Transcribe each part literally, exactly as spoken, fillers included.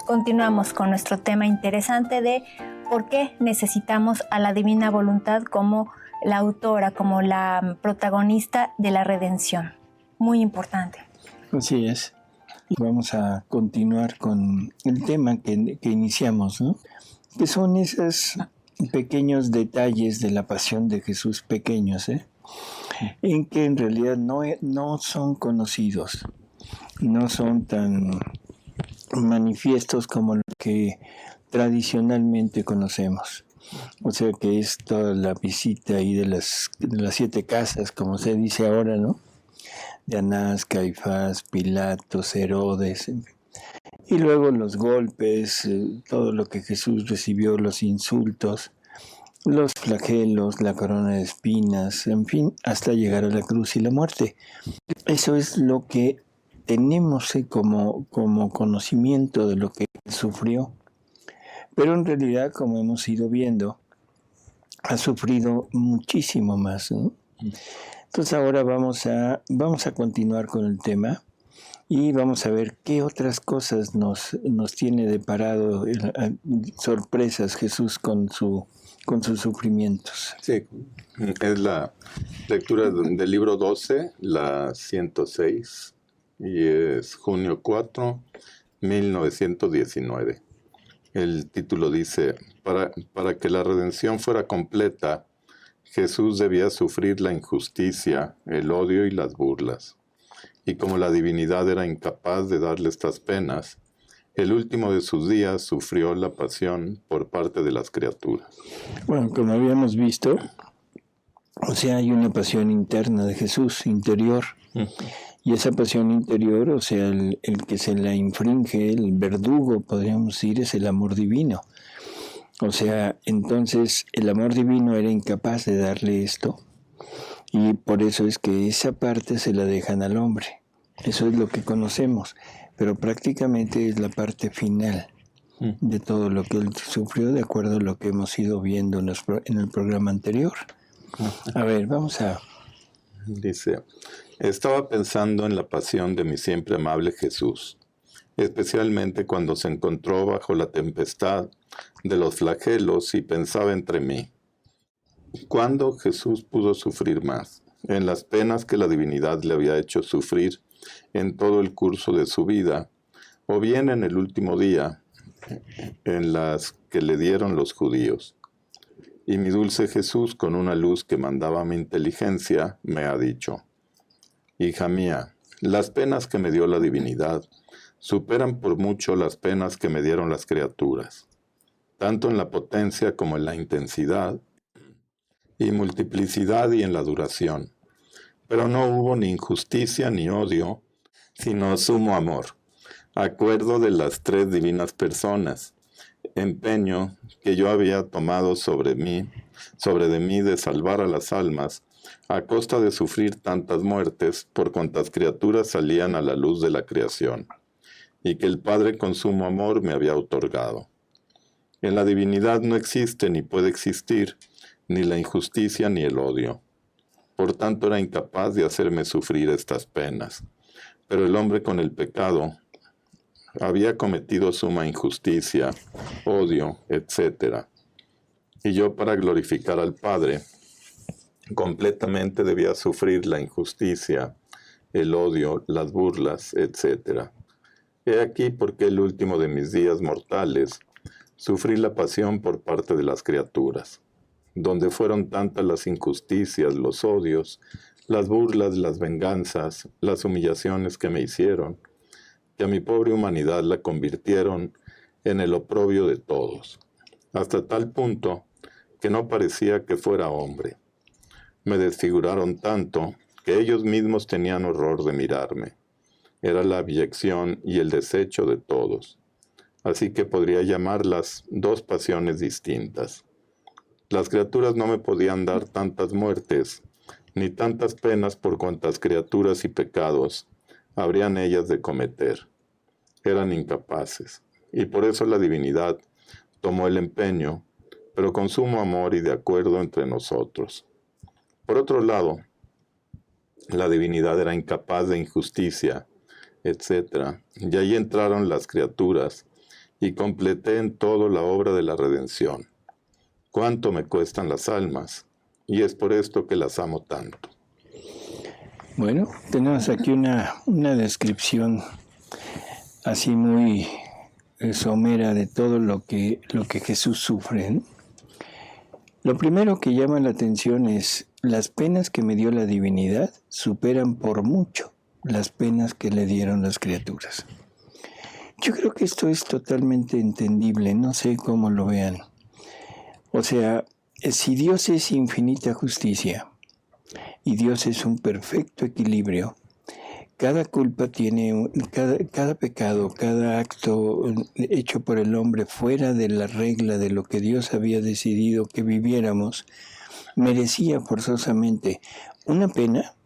Continuamos con nuestro tema interesante de por qué necesitamos a la divina voluntad como la autora, como la protagonista de la redención. Muy importante. Así es. Vamos a continuar con el tema que, que iniciamos, ¿no? Que son esos pequeños detalles de la pasión de Jesús, pequeños, ¿eh? En que en realidad no, no son conocidos, no son tan manifiestos como lo que tradicionalmente conocemos. O sea que es toda la visita ahí de las, de las siete casas, como se dice ahora, ¿no? De Anás, Caifás, Pilatos, Herodes, en fin. Y luego los golpes, eh, todo lo que Jesús recibió, los insultos, los flagelos, la corona de espinas, en fin, hasta llegar a la cruz y la muerte. Eso es lo que tenemos eh, como, como conocimiento de lo que sufrió. Pero en realidad, como hemos ido viendo, ha sufrido muchísimo más, ¿no? Entonces ahora vamos a, vamos a continuar con el tema y vamos a ver qué otras cosas nos, nos tiene deparado el, el, sorpresas Jesús con, su, con sus sufrimientos. Sí, es la lectura del libro doce, la ciento seis, y es junio cuatro, mil novecientos diecinueve. El título dice, para, para que la redención fuera completa, Jesús debía sufrir la injusticia, el odio y las burlas. Y como la divinidad era incapaz de darle estas penas, el último de sus días sufrió la pasión por parte de las criaturas. Bueno, como habíamos visto, o sea, hay una pasión interna de Jesús, interior. Uh-huh. Y esa pasión interior, o sea, el, el que se la infringe, el verdugo, podríamos decir, es el amor divino. O sea, entonces el amor divino era incapaz de darle esto y por eso es que esa parte se la dejan al hombre. Eso es lo que conocemos, pero prácticamente es la parte final de todo lo que él sufrió de acuerdo a lo que hemos ido viendo en, los, en el programa anterior. A ver, vamos a... Dice, estaba pensando en la pasión de mi siempre amable Jesús, especialmente cuando se encontró bajo la tempestad de los flagelos y pensaba entre mí. ¿Cuándo Jesús pudo sufrir más? ¿En las penas que la divinidad le había hecho sufrir en todo el curso de su vida? ¿O bien en el último día, en las que le dieron los judíos? Y mi dulce Jesús, con una luz que mandaba mi inteligencia, me ha dicho, hija mía, las penas que me dio la divinidad superan por mucho las penas que me dieron las criaturas, tanto en la potencia como en la intensidad, y multiplicidad y en la duración. Pero no hubo ni injusticia ni odio, sino sumo amor, acuerdo de las tres divinas personas, empeño que yo había tomado sobre mí, sobre de mí de salvar a las almas, a costa de sufrir tantas muertes por cuantas criaturas salían a la luz de la creación, y que el Padre con sumo amor me había otorgado. En la divinidad no existe ni puede existir ni la injusticia ni el odio. Por tanto era incapaz de hacerme sufrir estas penas. Pero el hombre con el pecado había cometido suma injusticia, odio, etcétera. Y yo, para glorificar al Padre, completamente debía sufrir la injusticia, el odio, las burlas, etcétera. He aquí por qué el último de mis días mortales sufrí la pasión por parte de las criaturas, donde fueron tantas las injusticias, los odios, las burlas, las venganzas, las humillaciones que me hicieron, que a mi pobre humanidad la convirtieron en el oprobio de todos, hasta tal punto que no parecía que fuera hombre. Me desfiguraron tanto que ellos mismos tenían horror de mirarme. Era la abyección y el desecho de todos. Así que podría llamarlas dos pasiones distintas. Las criaturas no me podían dar tantas muertes, ni tantas penas por cuantas criaturas y pecados habrían ellas de cometer. Eran incapaces, y por eso la divinidad tomó el empeño, pero con sumo amor y de acuerdo entre nosotros. Por otro lado, la divinidad era incapaz de injusticia, etcétera, y ahí entraron las criaturas, y completé en todo la obra de la redención. Cuánto me cuestan las almas, y es por esto que las amo tanto. Bueno, tenemos aquí una, una descripción así muy eh, somera de todo lo que, lo que Jesús sufre, ¿no? Lo primero que llama la atención es: las penas que me dio la divinidad superan por mucho las penas que le dieron las criaturas. Yo creo que esto es totalmente entendible, no sé cómo lo vean. O sea, si Dios es infinita justicia y Dios es un perfecto equilibrio, cada culpa tiene, cada, cada pecado, cada acto hecho por el hombre fuera de la regla de lo que Dios había decidido que viviéramos, merecía forzosamente una pena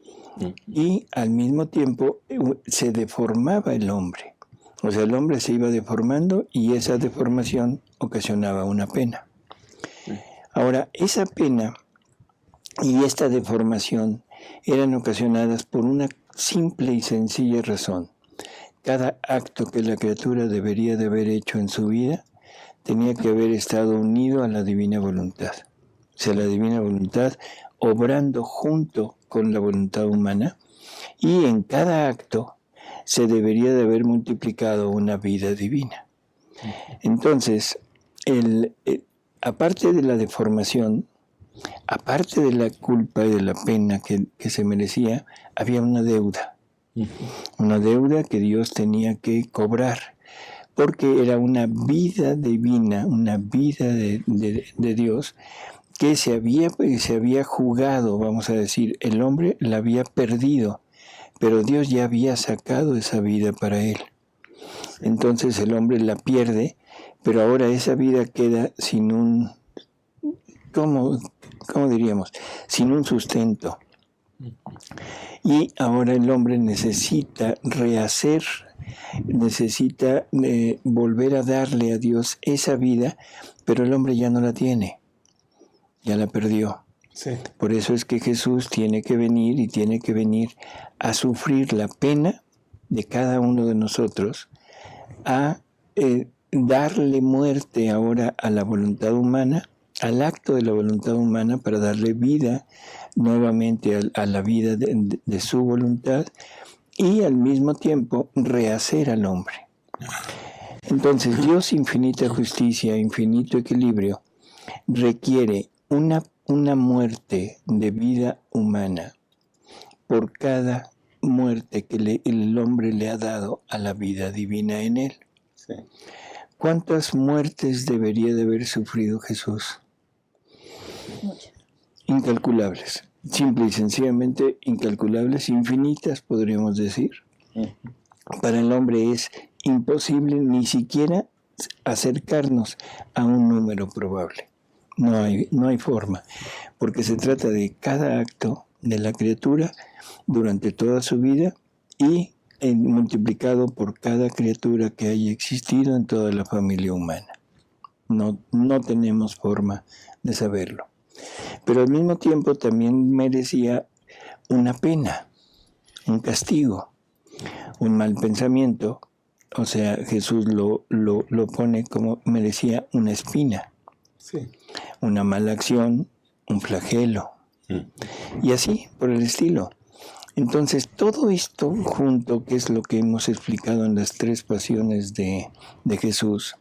y al mismo tiempo se deformaba el hombre. O sea, el hombre se iba deformando y esa deformación ocasionaba una pena. Ahora, esa pena y esta deformación eran ocasionadas por una simple y sencilla razón. Cada acto que la criatura debería de haber hecho en su vida tenía que haber estado unido a la divina voluntad. O sea, la divina voluntad obrando junto con la voluntad humana, y en cada acto se debería de haber multiplicado una vida divina. Entonces, el, el, aparte de la deformación, aparte de la culpa y de la pena que, que se merecía, había una deuda. Una deuda que Dios tenía que cobrar, porque era una vida divina, una vida de, de, de Dios, que se había, se había jugado, vamos a decir, el hombre la había perdido, pero Dios ya había sacado esa vida para él. Entonces el hombre la pierde, pero ahora esa vida queda sin un, ¿cómo, cómo diríamos? Sin un sustento. Y ahora el hombre necesita rehacer, necesita eh, volver a darle a Dios esa vida, pero el hombre ya no la tiene. Ya la perdió. Sí. Por eso es que Jesús tiene que venir y tiene que venir a sufrir la pena de cada uno de nosotros, a eh, darle muerte ahora a la voluntad humana, al acto de la voluntad humana, para darle vida nuevamente a, a la vida de, de, de su voluntad, y al mismo tiempo rehacer al hombre. Entonces, Dios, infinita justicia, infinito equilibrio, requiere Una, una muerte de vida humana por cada muerte que le, el hombre le ha dado a la vida divina en él. Sí. ¿Cuántas muertes debería de haber sufrido Jesús? Muchas. Incalculables. Simple y sencillamente incalculables, infinitas, podríamos decir. Uh-huh. Para el hombre es imposible ni siquiera acercarnos a un número probable. No hay, no hay forma, porque se trata de cada acto de la criatura durante toda su vida y en, multiplicado por cada criatura que haya existido en toda la familia humana. No, no tenemos forma de saberlo. Pero al mismo tiempo también merecía una pena, un castigo, un mal pensamiento. O sea, Jesús lo, lo, lo pone como merecía una espina. Sí. Una mala acción, un flagelo, mm. y así por el estilo. Entonces, todo esto junto, que es lo que hemos explicado en las tres pasiones de, de Jesús,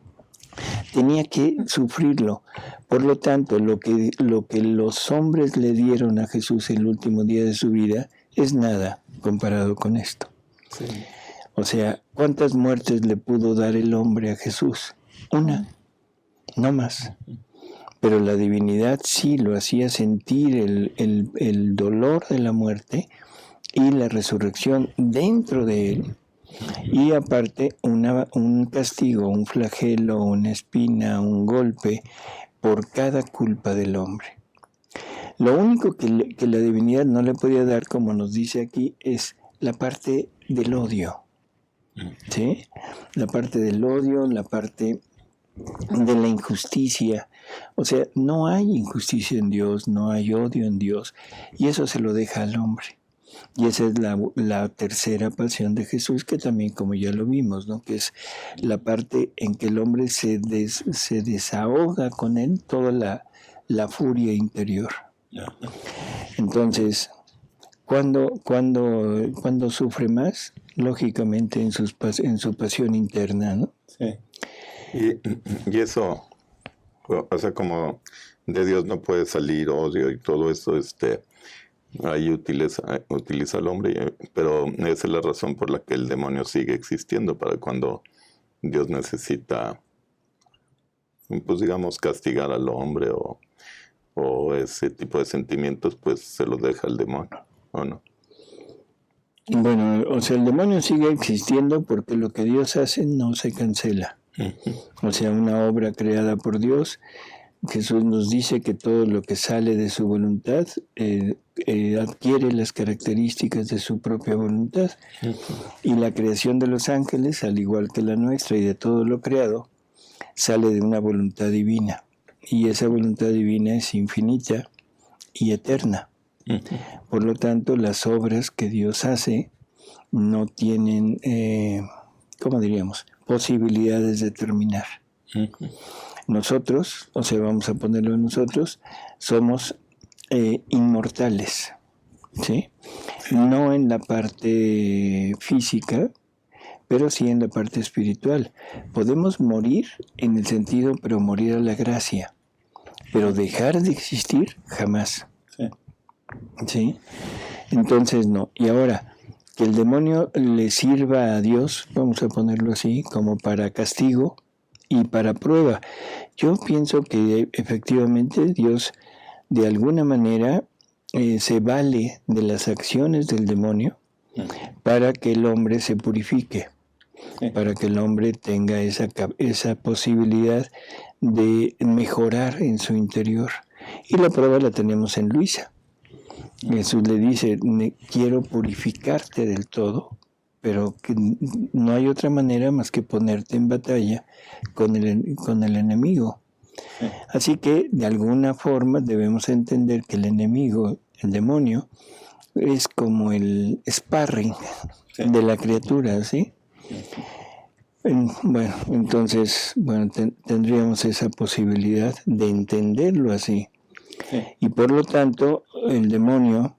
tenía que sufrirlo. Por lo tanto, lo que, lo que los hombres le dieron a Jesús el último día de su vida es nada comparado con esto. Sí. O sea, ¿cuántas muertes le pudo dar el hombre a Jesús? Una. No más. Pero la divinidad sí lo hacía sentir el, el, el dolor de la muerte y la resurrección dentro de él. Y aparte una, un castigo, un flagelo, una espina, un golpe por cada culpa del hombre. Lo único que, le, que la divinidad no le podía dar, como nos dice aquí, es la parte del odio. ¿Sí? La parte del odio, la parte de la injusticia. O sea, no hay injusticia en Dios, no hay odio en Dios, y eso se lo deja al hombre. Y esa es la, la tercera pasión de Jesús, que también, como ya lo vimos, ¿no? Que es la parte en que el hombre se, des, se desahoga con él toda la, la furia interior. Entonces, ¿cuándo, cuándo, cuándo sufre más? Lógicamente en, sus, en su pasión interna, ¿no? Sí. Y, y eso, o sea, como de Dios no puede salir odio y todo eso, este... ahí utiliza, utiliza al hombre, pero esa es la razón por la que el demonio sigue existiendo, para cuando Dios necesita, pues digamos, castigar al hombre o, o ese tipo de sentimientos, pues se los deja al demonio, ¿o no? Bueno, o sea, el demonio sigue existiendo porque lo que Dios hace no se cancela. Uh-huh. O sea, una obra creada por Dios, Jesús nos dice que todo lo que sale de su voluntad eh, eh, adquiere las características de su propia voluntad. Uh-huh. Y la creación de los ángeles, al igual que la nuestra y de todo lo creado, sale de una voluntad divina. Y esa voluntad divina es infinita y eterna. Uh-huh. Por lo tanto, las obras que Dios hace no tienen, eh, ¿cómo diríamos?, posibilidades de terminar. Uh-huh. Nosotros, o sea, vamos a ponerlo en nosotros, somos eh, inmortales, ¿sí? No en la parte física, pero sí en la parte espiritual. Podemos morir en el sentido, pero morir a la gracia, pero dejar de existir jamás. Sí. ¿Sí? Entonces no. Y ahora, que el demonio le sirva a Dios, vamos a ponerlo así, como para castigo y para prueba. Yo pienso que efectivamente Dios de alguna manera eh, se vale de las acciones del demonio para que el hombre se purifique, para que el hombre tenga esa, esa posibilidad de mejorar en su interior. Y la prueba la tenemos en Luisa. Jesús le dice, quiero purificarte del todo, pero que no hay otra manera más que ponerte en batalla con el, con el enemigo. Sí. Así que, de alguna forma, debemos entender que el enemigo, el demonio, es como el sparring sí. de la criatura, ¿sí? Sí. Bueno, entonces, bueno, ten, tendríamos esa posibilidad de entenderlo así. Sí. Y por lo tanto, el demonio,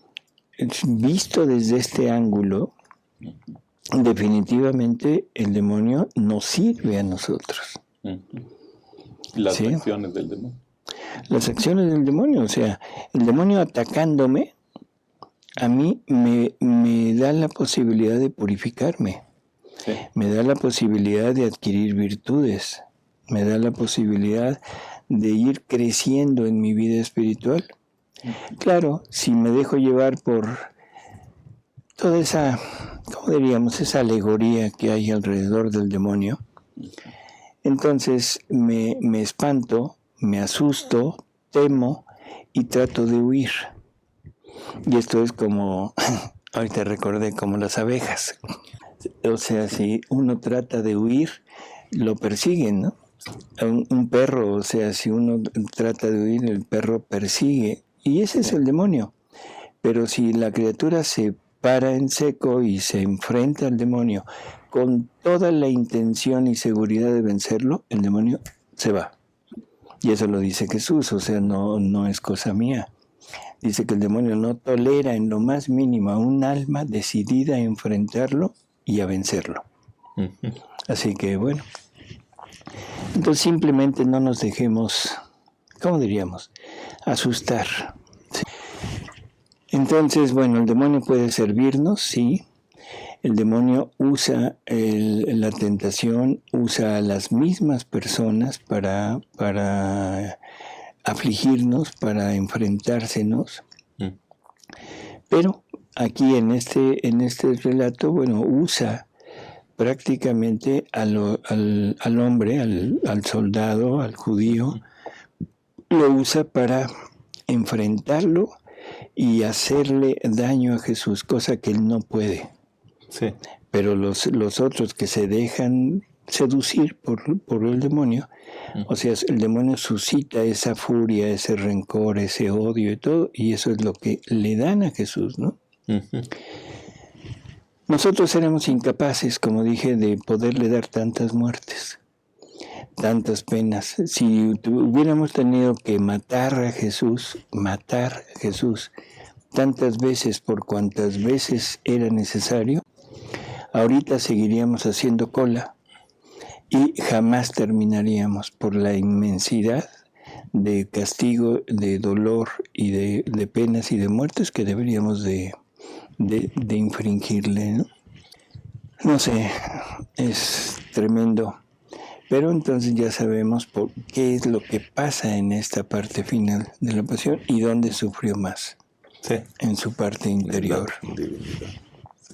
visto desde este ángulo, definitivamente el demonio nos sirve a nosotros. Las ¿sí? acciones del demonio. Las acciones del demonio, o sea, el demonio atacándome, a mí me, me da la posibilidad de purificarme, sí. me da la posibilidad de adquirir virtudes, me da la posibilidad de ir creciendo en mi vida espiritual. Claro, si me dejo llevar por toda esa, ¿cómo diríamos?, esa alegoría que hay alrededor del demonio, entonces me, me espanto, me asusto, temo y trato de huir. Y esto es como, ahorita recordé, como las abejas. O sea, si uno trata de huir, lo persiguen, ¿no? Un, un perro, o sea, si uno trata de huir, el perro persigue. Y ese es el demonio. Pero si la criatura se para en seco y se enfrenta al demonio con toda la intención y seguridad de vencerlo, el demonio se va. Y eso lo dice Jesús, o sea, no, no es cosa mía. Dice que el demonio no tolera en lo más mínimo a un alma decidida a enfrentarlo y a vencerlo. Uh-huh. Así que, bueno, entonces simplemente no nos dejemos, ¿cómo diríamos?, asustar. ¿Sí? Entonces, bueno, el demonio puede servirnos, sí. El demonio usa el, la tentación, usa a las mismas personas para, para afligirnos, para enfrentársenos. Mm. Pero aquí en este, en este relato, bueno, usa prácticamente al, al, al hombre, al, al soldado, al judío, lo usa para enfrentarlo y hacerle daño a Jesús, cosa que él no puede. Sí. Pero los, los otros que se dejan seducir por, por el demonio, uh-huh. o sea, el demonio suscita esa furia, ese rencor, ese odio y todo, y eso es lo que le dan a Jesús, ¿no? Uh-huh. Nosotros éramos incapaces, como dije, de poderle dar tantas muertes, tantas penas. Si hubiéramos tenido que matar a Jesús, matar a Jesús tantas veces por cuantas veces era necesario, ahorita seguiríamos haciendo cola y jamás terminaríamos por la inmensidad de castigo, de dolor y de, de penas y de muertes que deberíamos de, de, de infringirle, ¿no? No sé, es tremendo. Pero entonces ya sabemos por qué es lo que pasa en esta parte final de la pasión y dónde sufrió más. Sí. En su parte interior. La divinidad.